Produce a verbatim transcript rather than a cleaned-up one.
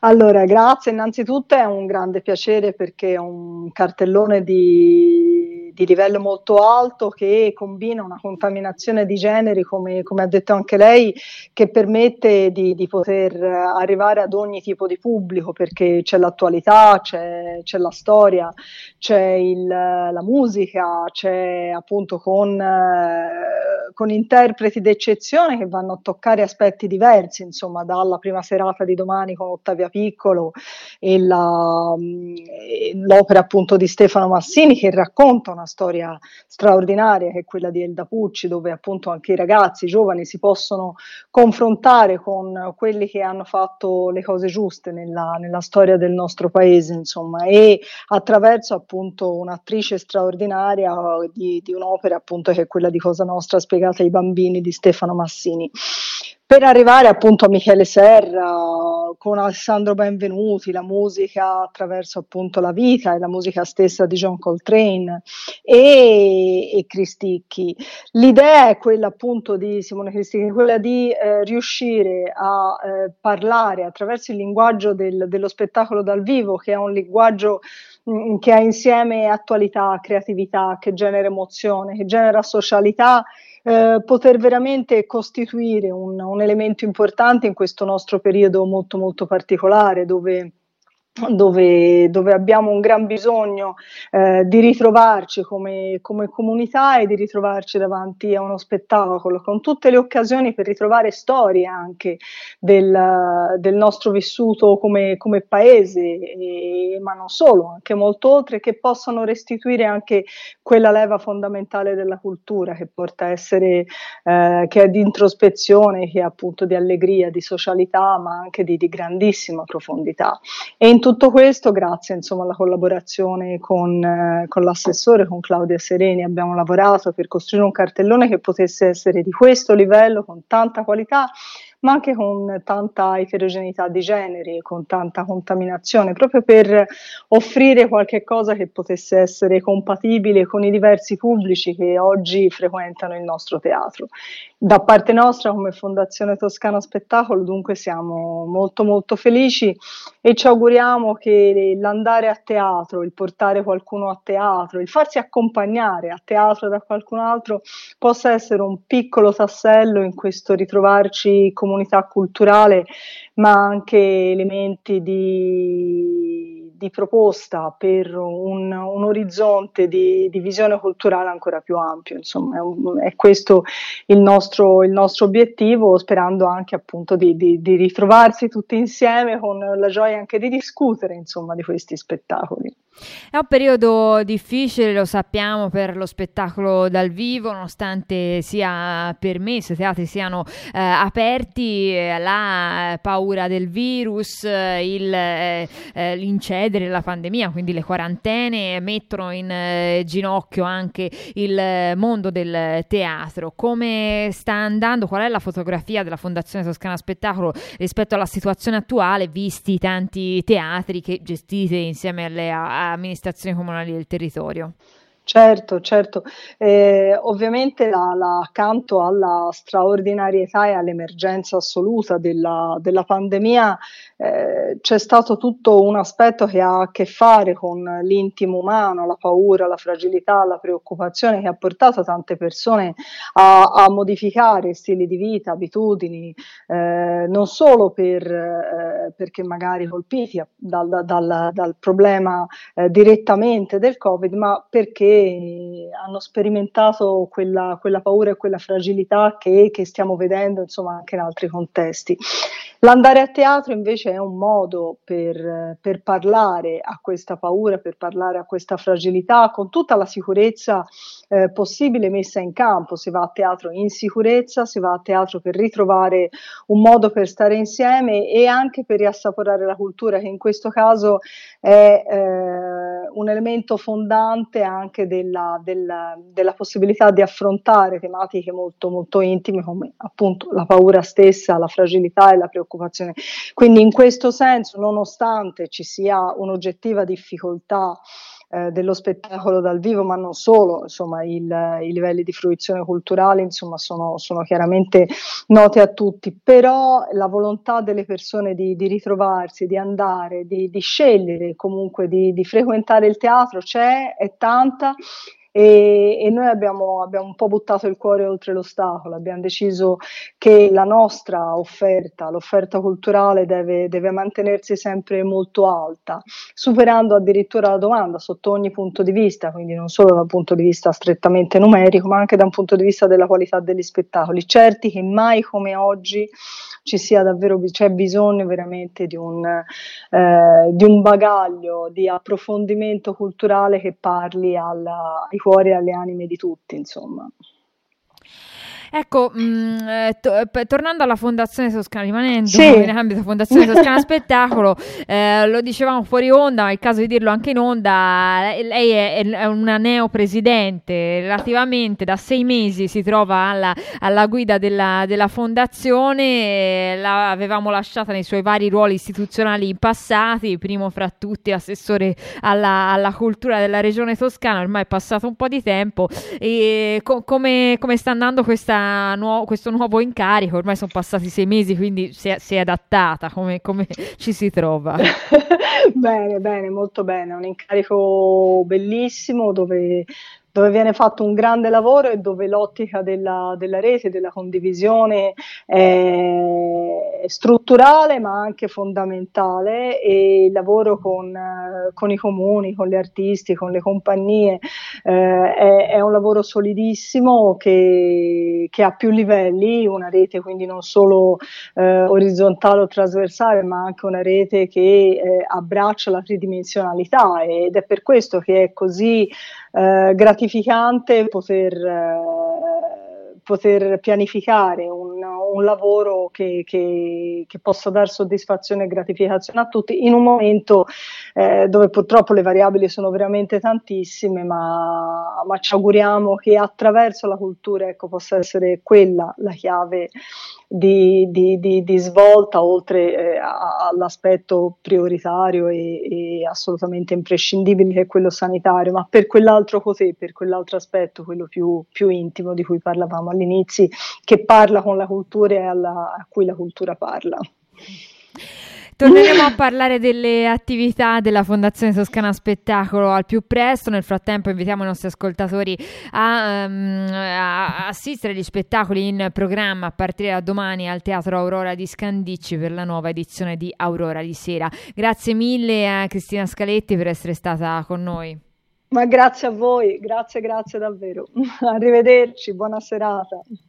Allora, grazie. Innanzitutto è un grande piacere perché è un cartellone di, di livello molto alto che combina una contaminazione di generi, come, come ha detto anche lei, che permette di, di poter arrivare ad ogni tipo di pubblico, perché c'è l'attualità, c'è, c'è la storia, c'è il, la musica, c'è appunto con, eh, con interpreti d'eccezione che vanno a toccare aspetti diversi, insomma, dalla prima serata di domani con Ottavia Piccolo e la, e l'opera appunto di Stefano Massini che racconta una storia straordinaria che è quella di Elda Pucci, dove appunto anche i ragazzi, i giovani si possono confrontare con quelli che hanno fatto le cose giuste nella, nella storia del nostro paese, insomma, e attraverso appunto un'attrice straordinaria di, di un'opera appunto che è quella di Cosa Nostra spiegata ai bambini di Stefano Massini. Per arrivare appunto a Michele Serra, con Alessandro Benvenuti, la musica attraverso appunto la vita e la musica stessa di John Coltrane e, e Cristicchi. L'idea è quella appunto di Simone Cristicchi, quella di eh, riuscire a eh, parlare attraverso il linguaggio del, dello spettacolo dal vivo, che è un linguaggio mh, che ha insieme attualità, creatività, che genera emozione, che genera socialità. Eh, poter veramente costituire un, un elemento importante in questo nostro periodo molto molto particolare dove dove, dove abbiamo un gran bisogno eh, di ritrovarci come, come comunità e di ritrovarci davanti a uno spettacolo, con tutte le occasioni per ritrovare storie anche del, del nostro vissuto come, come paese, e, ma non solo, anche molto oltre, che possano restituire anche quella leva fondamentale della cultura che porta a essere, eh, che è di introspezione, che è appunto di allegria, di socialità, ma anche di, di grandissima profondità. E in tutto questo, grazie insomma alla collaborazione con, eh, con l'assessore, con Claudia Sereni, abbiamo lavorato per costruire un cartellone che potesse essere di questo livello, con tanta qualità, ma anche con tanta eterogeneità di generi, con tanta contaminazione, proprio per offrire qualche cosa che potesse essere compatibile con i diversi pubblici che oggi frequentano il nostro teatro. Da parte nostra, come Fondazione Toscana Spettacolo, dunque siamo molto molto felici e ci auguriamo che l'andare a teatro, il portare qualcuno a teatro, il farsi accompagnare a teatro da qualcun altro possa essere un piccolo tassello in questo ritrovarci comunità culturale, ma anche elementi di, di proposta per un, un orizzonte di, di visione culturale ancora più ampio. Insomma, è, un, è questo il nostro, il nostro obiettivo, sperando anche appunto di, di, di ritrovarsi tutti insieme con la gioia anche di discutere, insomma, di questi spettacoli. È un periodo difficile, lo sappiamo, per lo spettacolo dal vivo, nonostante sia permesso, i teatri siano eh, aperti, eh, la paura del virus, eh, il, eh, eh, l'incedere la pandemia, quindi le quarantene, mettono in eh, ginocchio anche il mondo del teatro. Come sta andando? Qual è la fotografia della Fondazione Toscana Spettacolo rispetto alla situazione attuale, visti tanti teatri che gestite insieme alle a- amministrazioni comunali del territorio? Certo, certo. Eh, ovviamente la, la, accanto alla straordinarietà e all'emergenza assoluta della, della pandemia eh, c'è stato tutto un aspetto che ha a che fare con l'intimo umano, la paura, la fragilità, la preoccupazione, che ha portato tante persone a, a modificare stili di vita, abitudini, eh, non solo per, eh, perché magari colpiti dal, dal, dal problema eh, direttamente del Covid, ma perché hanno sperimentato quella, quella paura e quella fragilità che, che stiamo vedendo insomma anche in altri contesti. L'andare a teatro invece è un modo per, per parlare a questa paura, per parlare a questa fragilità con tutta la sicurezza eh, possibile messa in campo. Si va a teatro in sicurezza, si va a teatro per ritrovare un modo per stare insieme e anche per riassaporare la cultura, che in questo caso è eh, un elemento fondante anche della, della, della possibilità di affrontare tematiche molto, molto intime come appunto la paura stessa, la fragilità e la preoccupazione. Quindi in questo senso, nonostante ci sia un'oggettiva difficoltà eh, dello spettacolo dal vivo, ma non solo, insomma il, i livelli di fruizione culturale insomma sono, sono chiaramente noti a tutti, però la volontà delle persone di, di ritrovarsi, di andare, di, di scegliere comunque di, di frequentare il teatro c'è, è tanta. E, e noi abbiamo, abbiamo un po' buttato il cuore oltre l'ostacolo, abbiamo deciso che la nostra offerta, l'offerta culturale deve, deve mantenersi sempre molto alta, superando addirittura la domanda sotto ogni punto di vista, quindi non solo da un punto di vista strettamente numerico, ma anche da un punto di vista della qualità degli spettacoli, certi che mai come oggi ci sia davvero, c'è bisogno veramente di un, eh, di un bagaglio di approfondimento culturale che parli alla, ai cuori e alle anime di tutti, insomma. Ecco, mh, to- p- tornando alla Fondazione Toscana, rimanendo sì. in ambito Fondazione Toscana Spettacolo, eh, lo dicevamo fuori onda, ma è il caso di dirlo anche in onda, lei è, è una neopresidente, relativamente da sei mesi si trova alla, alla guida della, della Fondazione, l'avevamo lasciata nei suoi vari ruoli istituzionali passati, primo fra tutti assessore alla, alla cultura della regione toscana, ormai è passato un po' di tempo, e co- come, come sta andando questa Nuovo, questo nuovo incarico? Ormai sono passati sei mesi, quindi si è, si è adattata, come, come ci si trova? Bene, bene, molto bene, è un incarico bellissimo dove, dove viene fatto un grande lavoro e dove l'ottica della, della rete, della condivisione è strutturale ma anche fondamentale, e il lavoro con, con i comuni, con gli artisti, con le compagnie eh, è, è un lavoro solidissimo che, che ha più livelli, una rete quindi non solo eh, orizzontale o trasversale, ma anche una rete che eh, abbraccia la tridimensionalità, ed è per questo che è così eh, gratificante poter, eh, poter pianificare un, un lavoro che, che, che possa dare soddisfazione e gratificazione a tutti in un momento eh, dove purtroppo le variabili sono veramente tantissime, ma, ma ci auguriamo che attraverso la cultura, ecco, possa essere quella la chiave di, di, di, di svolta, oltre eh, a, all'aspetto prioritario e, e assolutamente imprescindibile che è quello sanitario, ma per quell'altro così, per quell'altro aspetto, quello più, più intimo di cui parlavamo all'inizio, che parla con la cultura e alla, a cui la cultura parla. Torneremo a parlare delle attività della Fondazione Toscana Spettacolo al più presto. Nel frattempo invitiamo i nostri ascoltatori a, um, a assistere agli spettacoli in programma a partire da domani al Teatro Aurora di Scandicci per la nuova edizione di Aurora di Sera. Grazie mille a Cristina Scaletti per essere stata con noi. Ma grazie a voi, grazie, grazie davvero. Arrivederci, buona serata.